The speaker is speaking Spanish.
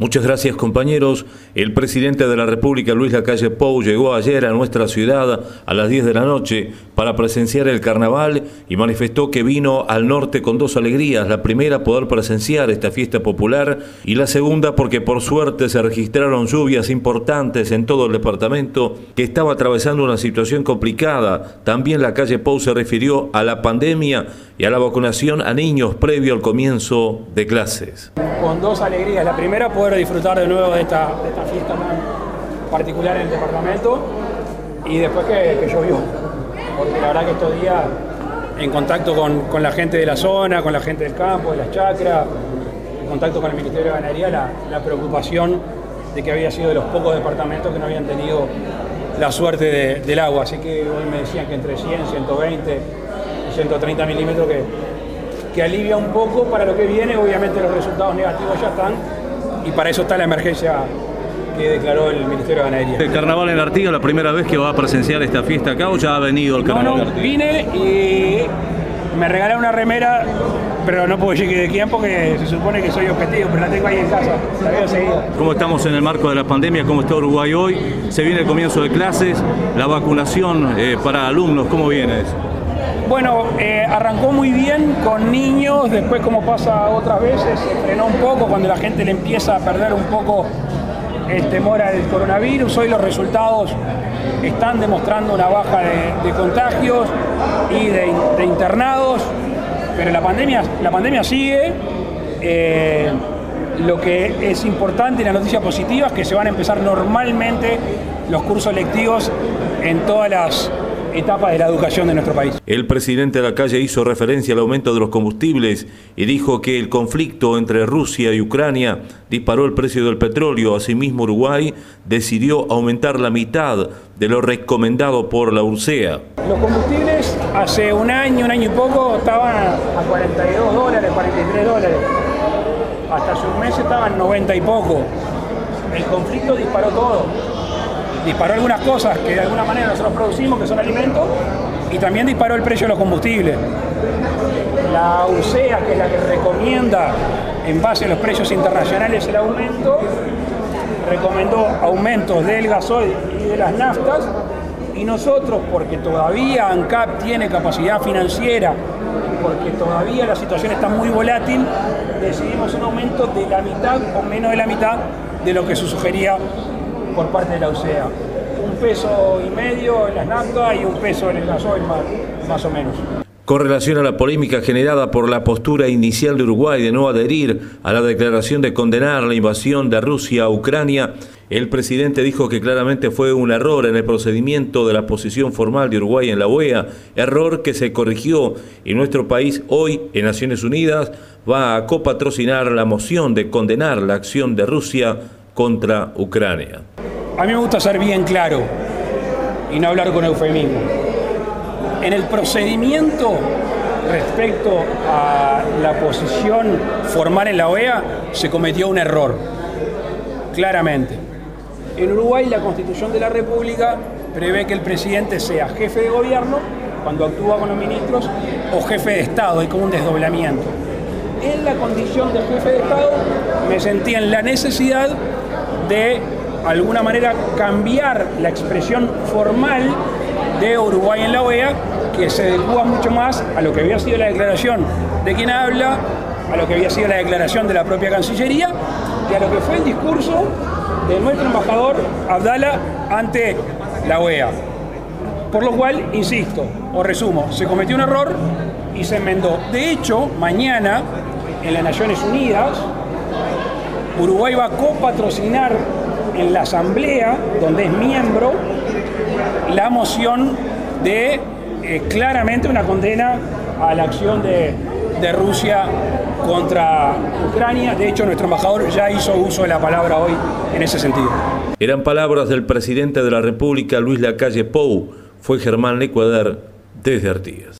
Muchas gracias, compañeros. El presidente de la República, Luis Lacalle Pou, llegó ayer a nuestra ciudad a las 10 de la noche para presenciar el carnaval y manifestó que vino al norte con dos alegrías. La primera, poder presenciar esta fiesta popular, y la segunda, porque por suerte se registraron lluvias importantes en todo el departamento, que estaba atravesando una situación complicada. También Lacalle Pou se refirió a la pandemia y a la vacunación a niños previo al comienzo de clases. Con dos alegrías. La primera, poder disfrutar de nuevo de esta fiesta tan particular en el departamento, y después que llovió, porque la verdad que estos días en contacto con la gente de la zona, con la gente del campo, de las chacras, en contacto con el Ministerio de Ganadería, la preocupación de que había sido de los pocos departamentos que no habían tenido la suerte del agua, así que hoy me decían que entre 100, 120 y 130 milímetros que alivia un poco para lo que viene. Obviamente los resultados negativos ya están, y para eso está la emergencia que declaró el Ministerio de Ganadería. ¿El carnaval en Artigas, la primera vez que va a presenciar esta fiesta acá, o ya ha venido el carnaval? No, vine y me regalaron una remera, pero no puedo decir que de quién porque se supone que soy objetivo, pero la tengo ahí en casa, la veo seguida. ¿Cómo estamos en el marco de la pandemia? ¿Cómo está Uruguay hoy? Se viene el comienzo de clases, la vacunación para alumnos, ¿cómo viene eso? Bueno, arrancó muy bien con niños, después, como pasa otras veces, se frenó un poco cuando la gente le empieza a perder un poco el temor al coronavirus. Hoy los resultados están demostrando una baja de contagios y de internados, pero la pandemia sigue. Lo que es importante y la noticia positiva es que se van a empezar normalmente los cursos lectivos en todas las etapas de la educación de nuestro país. El presidente Lacalle hizo referencia al aumento de los combustibles y dijo que el conflicto entre Rusia y Ucrania disparó el precio del petróleo. Asimismo, Uruguay decidió aumentar la mitad de lo recomendado por la URSEA. Los combustibles hace un año y poco estaban a 42 dólares, 43 dólares. Hasta hace un mes estaban 90 y poco. El conflicto disparó todo. Disparó algunas cosas que de alguna manera nosotros producimos, que son alimentos, y también disparó el precio de los combustibles. La URSEA, que es la que recomienda en base a los precios internacionales el aumento, recomendó aumentos del gasoil y de las naftas, y nosotros, porque todavía ANCAP tiene capacidad financiera, porque todavía la situación está muy volátil, decidimos un aumento de la mitad o menos de la mitad de lo que se sugería por parte de la URSEA. 1,5 pesos en las naftas y 1 peso en el gasoil, más o menos. Con relación a la polémica generada por la postura inicial de Uruguay de no adherir a la declaración de condenar la invasión de Rusia a Ucrania, el presidente dijo que claramente fue un error en el procedimiento de la posición formal de Uruguay en la OEA, error que se corrigió, y nuestro país hoy en Naciones Unidas va a copatrocinar la moción de condenar la acción de Rusia contra Ucrania. A mí me gusta ser bien claro y no hablar con eufemismo. En el procedimiento respecto a la posición formal en la OEA se cometió un error, claramente. En Uruguay la Constitución de la República prevé que el presidente sea jefe de gobierno cuando actúa con los ministros o jefe de Estado, hay como un desdoblamiento. En la condición de jefe de Estado me sentí en la necesidad de alguna manera cambiar la expresión formal de Uruguay en la OEA, que se adecua mucho más a lo que había sido la declaración de quien habla, a lo que había sido la declaración de la propia Cancillería y a lo que fue el discurso de nuestro embajador Abdala ante la OEA. Por lo cual, insisto, o resumo, se cometió un error y se enmendó. De hecho, mañana en las Naciones Unidas, Uruguay va a copatrocinar en la Asamblea, donde es miembro, la moción de claramente una condena a la acción de Rusia contra Ucrania. De hecho, nuestro embajador ya hizo uso de la palabra hoy en ese sentido. Eran palabras del presidente de la República, Luis Lacalle Pou. Fue Germán Lecuader desde Artigas.